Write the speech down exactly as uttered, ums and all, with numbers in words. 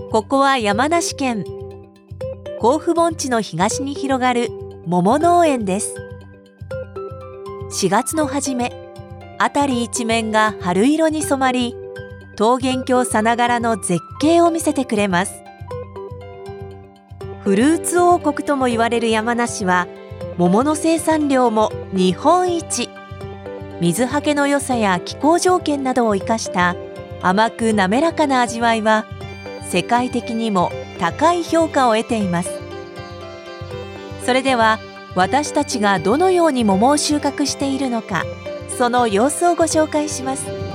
ここは山梨県甲府盆地の東に広がる桃農園です。しがつの初め、辺り一面が春色に染まり、桃源郷さながらの絶景を見せてくれます。フルーツ王国とも言われる山梨は、桃の生産量も日本一。水はけの良さや気候条件などを生かした甘く滑らかな味わいは、世界的にも高い評価を得ています。それでは、私たちがどのように桃を収穫しているのか、その様子をご紹介します。